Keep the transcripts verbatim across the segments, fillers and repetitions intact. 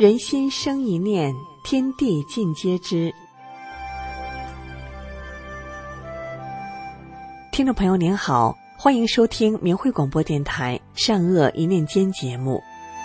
人心生一念，天地尽皆知。听众朋友您好，欢迎收听明慧广播电台善恶一念间节目。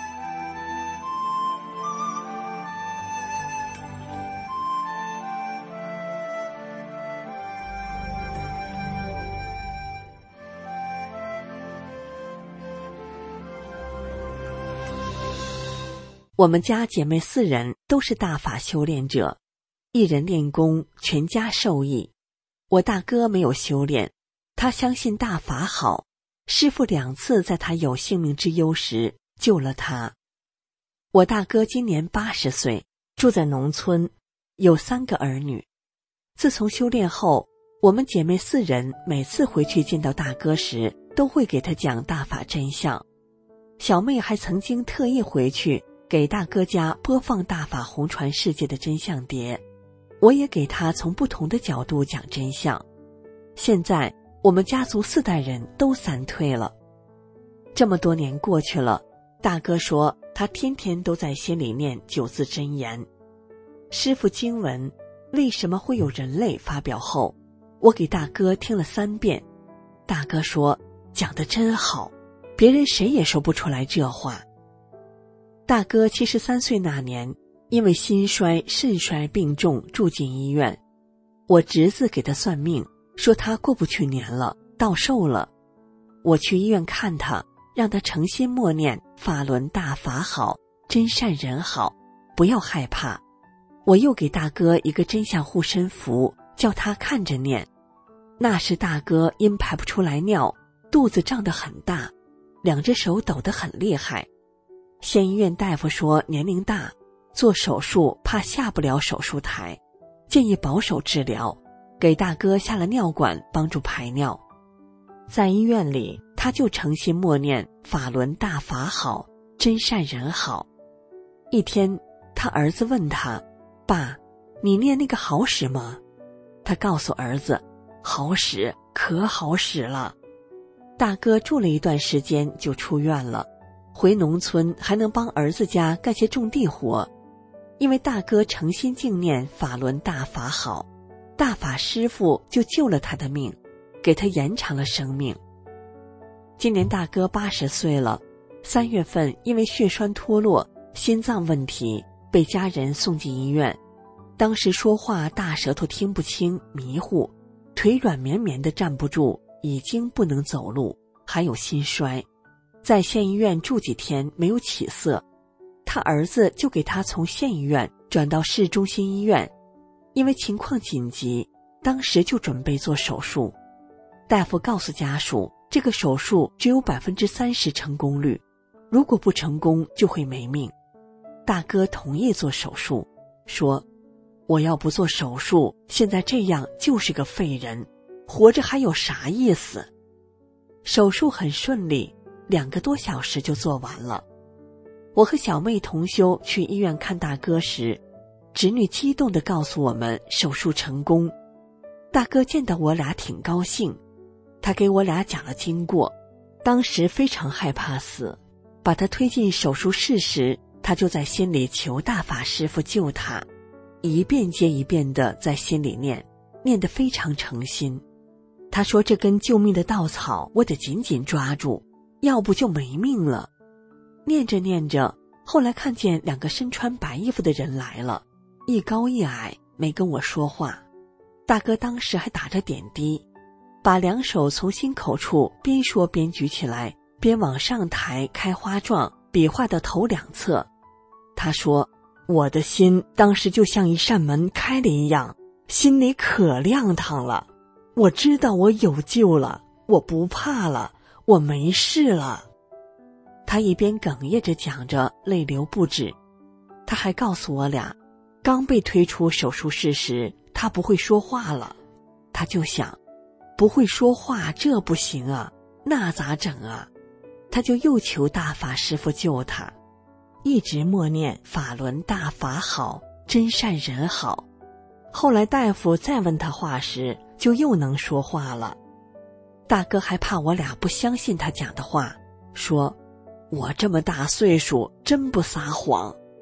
我们家姐妹四人都是大法修炼者，一人练功，全家受益。我大哥没有修炼，他相信大法好，师父两次在他有性命之忧时救了他。我大哥今年八十岁，住在农村，有三个儿女。自从修炼后，我们姐妹四人每次回去见到大哥时，都会给他讲大法真相。小妹还曾经特意回去给大哥家播放大法红传世界的真相碟，我也给他从不同的角度讲真相。现在我们家族四代人都三退了。这么多年过去了，大哥说他天天都在心里念九字真言。师父经文为什么会有人类发表后，我给大哥听了三遍。大哥说讲得真好，别人谁也说不出来这话。大哥七十三岁那年，因为心衰肾衰病重住进医院。我侄子给他算命，说他过不去年了，到寿了。我去医院看他，让他诚心默念法轮大法好，真善人好，不要害怕。我又给大哥一个真相护身符，叫他看着念。那时大哥因排不出来尿，肚子胀得很大，两只手抖得很厉害。县医院大夫说年龄大，做手术怕下不了手术台，建议保守治疗，给大哥下了尿管帮助排尿。在医院里，他就诚心默念法轮大法好，真善人好。一天，他儿子问他，爸，你念那个好使吗？他告诉儿子，好使，可好使了。大哥住了一段时间就出院了，回农村还能帮儿子家干些种地活。因为大哥诚心敬念法轮大法好，大法师父就救了他的命，给他延长了生命。今年大哥八十岁了，三月份因为血栓脱落，心脏问题被家人送进医院。当时说话大舌头听不清，迷糊，腿软绵绵的站不住，已经不能走路，还有心衰。在县医院住几天没有起色，他儿子就给他从县医院转到市中心医院。因为情况紧急，当时就准备做手术。大夫告诉家属，这个手术只有 百分之三十 成功率，如果不成功就会没命。大哥同意做手术，说我要不做手术，现在这样就是个废人，活着还有啥意思？手术很顺利，两个多小时就做完了。我和小妹同修去医院看大哥时，侄女激动地告诉我们手术成功。大哥见到我俩挺高兴，他给我俩讲了经过。当时非常害怕死，把他推进手术室时，他就在心里求大法师父救他，一遍接一遍地在心里念，念得非常诚心。他说这根救命的稻草我得紧紧抓住，要不就没命了。念着念着，后来看见两个身穿白衣服的人来了，一高一矮，没跟我说话。大哥当时还打着点滴，把两手从心口处边说边举起来，边往上抬开花状，比划到头两侧。他说我的心当时就像一扇门开了一样，心里可亮堂了。我知道我有救了，我不怕了，我没事了。他一边哽咽着讲着，泪流不止。他还告诉我俩，刚被推出手术室时，他不会说话了。他就想，不会说话这不行啊，那咋整啊？他就又求大法师父救他，一直默念法轮大法好，真善人好。后来大夫再问他话时，就又能说话了。大哥还怕我俩不相信他讲的话，说我这么大岁数真不撒谎，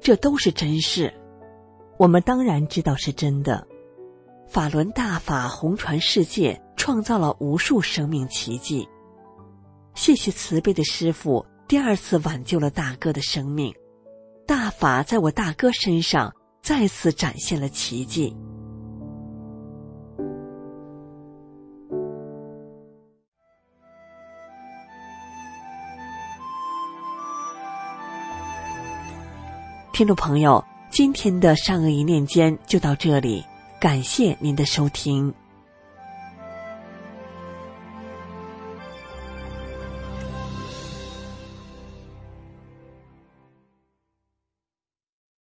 这都是真事。我们当然知道是真的。法轮大法红传世界，创造了无数生命奇迹。谢谢慈悲的师父，第二次挽救了大哥的生命。大法在我大哥身上再次展现了奇迹。听众朋友，今天的善恶一念间就到这里，感谢您的收听。